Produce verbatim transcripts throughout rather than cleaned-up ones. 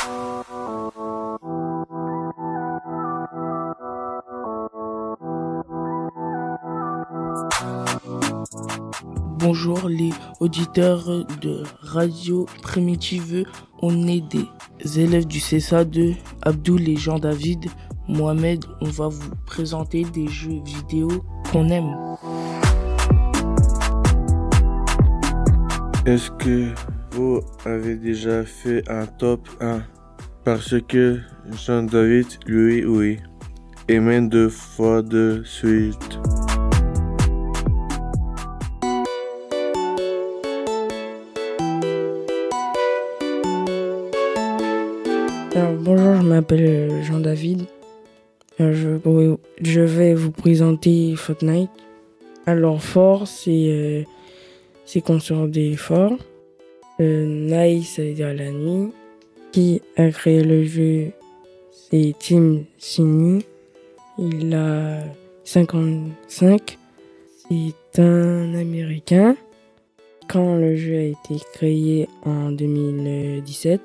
Bonjour les auditeurs de Radio Primitive, on est des élèves du C S A deux, Abdoul et Jean-David. Mohamed, on va vous présenter des jeux vidéo qu'on aime. Est-ce que vous avez déjà fait un top un? Parce que Jean-David, lui, oui. Et même deux fois de suite. Alors, bonjour, je m'appelle Jean-David. Je, je vais vous présenter Fortnite. Alors, Fort, c'est, euh, c'est construire des forts. Euh, Night, ça veut dire la nuit. Qui a créé le jeu, c'est Tim Sini. Il a cinquante-cinq. C'est un Américain. Quand le jeu a été créé en deux mille dix-sept,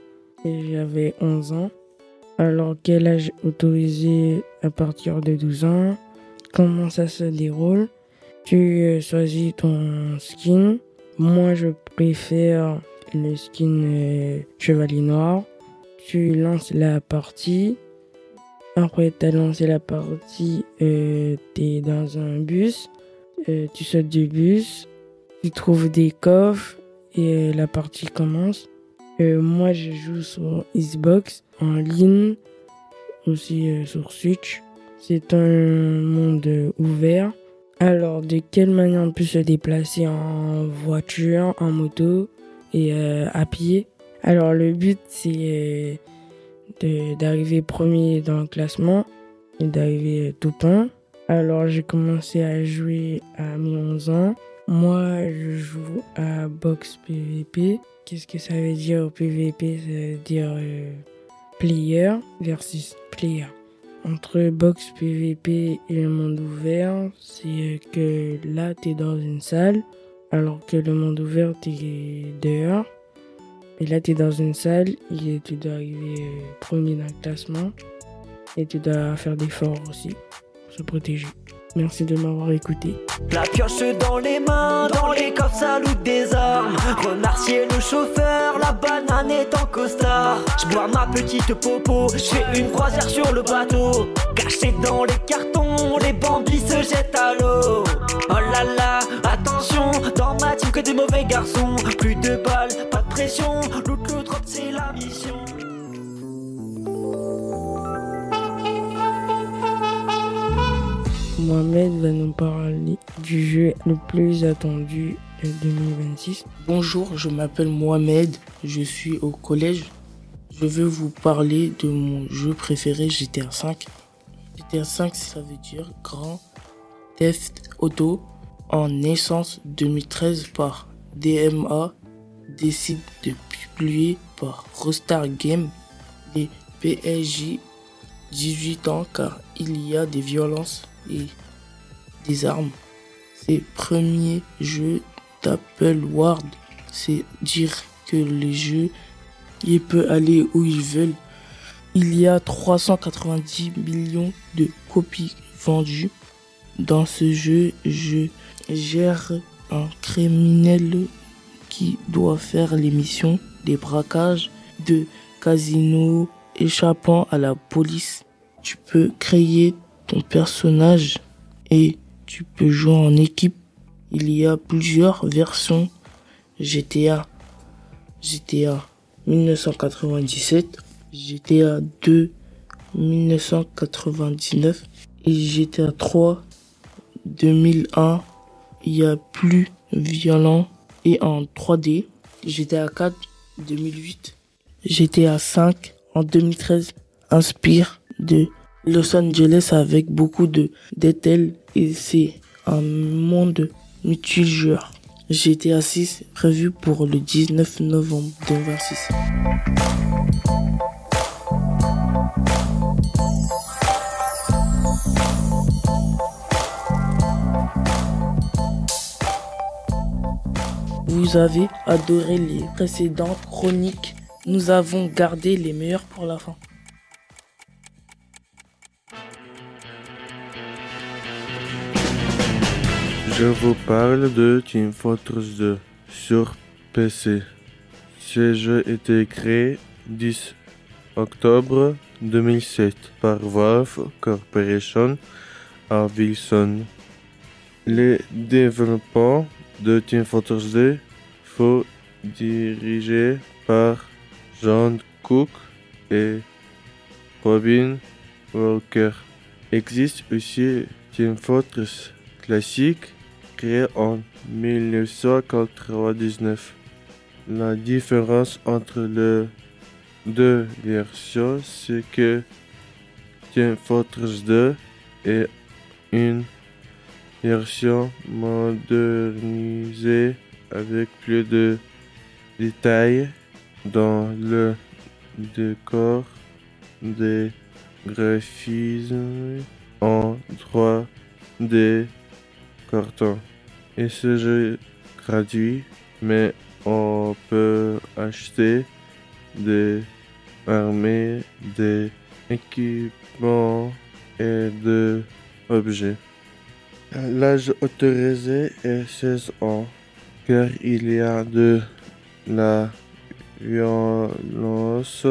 j'avais onze ans. Alors, quel âge autorisé à partir de douze ans? Comment ça se déroule? Tu euh, choisis ton skin. Moi, je préfère le skin euh, Chevalier Noir. Tu lances la partie. Après, tu as lancé la partie, euh, tu es dans un bus. Euh, tu sautes du bus. Tu trouves des coffres et euh, la partie commence. Euh, moi, je joue sur Xbox en ligne, aussi euh, sur Switch. C'est un monde ouvert. Alors, de quelle manière on peut se déplacer en voiture, en moto et euh, à pied? Alors, le but, c'est euh, de, d'arriver premier dans le classement et d'arriver euh, tout le temps. Alors, j'ai commencé à jouer à mes onze ans. Moi, je joue à Box P V P. Qu'est-ce que ça veut dire P V P? Ça veut dire euh, player versus player. Entre Box P V P et le monde ouvert, c'est que là, tu es dans une salle, alors que le monde ouvert, tu es dehors. Et là, tu es dans une salle et tu dois arriver euh, premier dans le classement. Et tu dois faire des forts aussi, pour se protéger. Merci de m'avoir écouté. La pioche dans les mains, dans les coffres ça loot des armes. Remercier le chauffeur, la banane est en costard. Je bois ma petite popo, je fais une croisière sur le bateau. Caché dans les cartons, les bandits se jettent à l'eau. Oh là là, attention, dans ma team que des mauvais garçons. Plus de balles, pas de pression, loot le drop c'est la mission. Mohamed va nous parler du jeu le plus attendu de deux mille vingt-six. Bonjour, je m'appelle Mohamed, je suis au collège. Je vais vous parler de mon jeu préféré, G T A cinq. G T A cinq, ça veut dire Grand Theft Auto. En naissance deux mille treize par D M A, décide de publier par Rockstar Games les P S J dix-huit ans car il y a des violences et des armes. Ses premiers jeux d'Apple World, c'est dire que les jeux il peut aller où ils veulent. Il y a trois cent quatre-vingt-dix millions de copies vendues. Dans ce jeu, je gère un criminel qui doit faire les missions des braquages de casinos échappant à la police. Tu peux créer ton personnage et tu peux jouer en équipe. Il y a plusieurs versions G T A. G T A dix-neuf cent quatre-vingt-dix-sept, G T A deux dix-neuf cent quatre-vingt-dix-neuf et G T A trois deux mille un. Il y a plus violent et en trois D. G T A quatre deux mille huit. G T A cinq en deux mille treize inspire de Los Angeles avec beaucoup de détails et c'est un monde multijoueur. G T A six prévu pour le dix-neuf novembre deux mille vingt-six. Vous avez adoré les précédentes chroniques nous avons gardé les meilleurs pour la fin. Je vous parle de Team Fortress deux sur P C. Ce jeu a été créé le dix octobre deux mille sept par Valve Corporation à Wilson. Les développements de Team Fortress deux sont dirigés par John Cook et Robin Walker. Existe aussi Team Fortress classique créé en mille neuf cent quatre-vingt-dix-neuf. La différence entre les deux versions, c'est que Team Fortress deux est une version modernisée avec plus de détails dans le décor, des graphismes en trois D carton. Et ce jeu est gratuit, mais on peut acheter des armées, des équipements et des objets. L'âge autorisé est seize ans, car il y a de la violence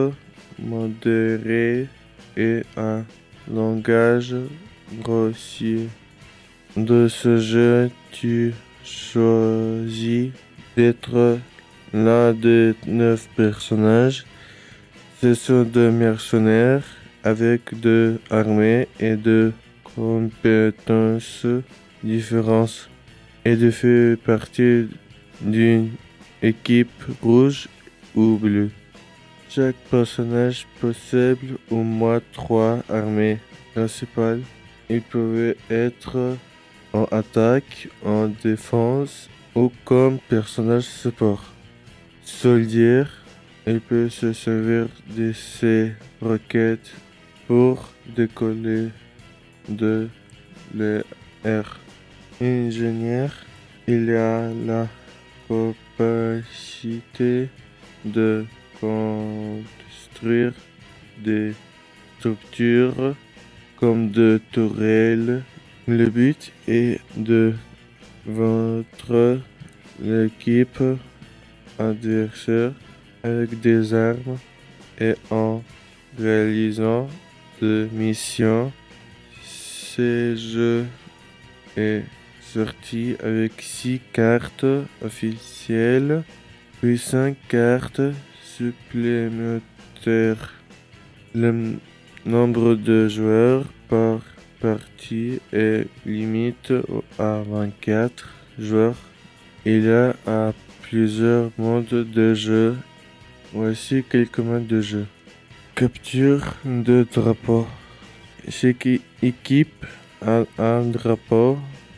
modérée et un langage grossier. De ce jeu, tu choisis d'être l'un des neuf personnages. Ce sont deux mercenaires avec deux armées et deux compétences différentes et de faire partie d'une équipe rouge ou bleue. Chaque personnage possède au moins trois armées principales. Ils peuvent être en attaque, en défense ou comme personnage support. Soldier, il peut se servir de ses roquettes pour décoller de l'air. Ingénieur, il a la capacité de construire des structures comme des tourelles. Le but est de vaincre l'équipe adversaire avec des armes et en réalisant des missions. Ce jeu est sorti avec six cartes officielles puis cinq cartes supplémentaires. Le nombre de joueurs par partie est limité à vingt-quatre joueurs. Il y a à plusieurs modes de jeu. Voici quelques modes de jeu. Capture de drapeau. Chaque équipe a un drapeau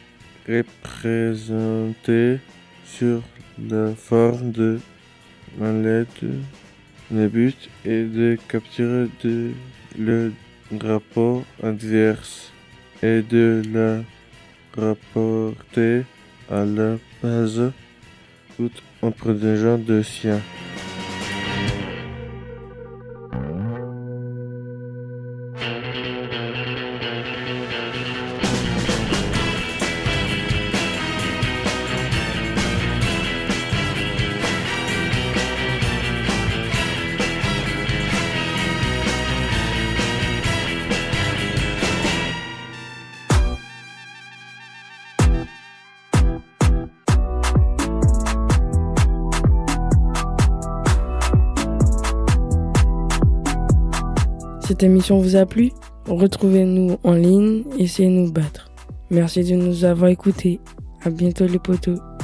représenté sur la forme de mallette. Le but est de capturer de, le drapeau adverse et de la rapporter à la base tout en protégeant de sien. Cette émission vous a plu? Retrouvez-nous en ligne, essayez de nous battre. Merci de nous avoir écoutés. À bientôt les potos.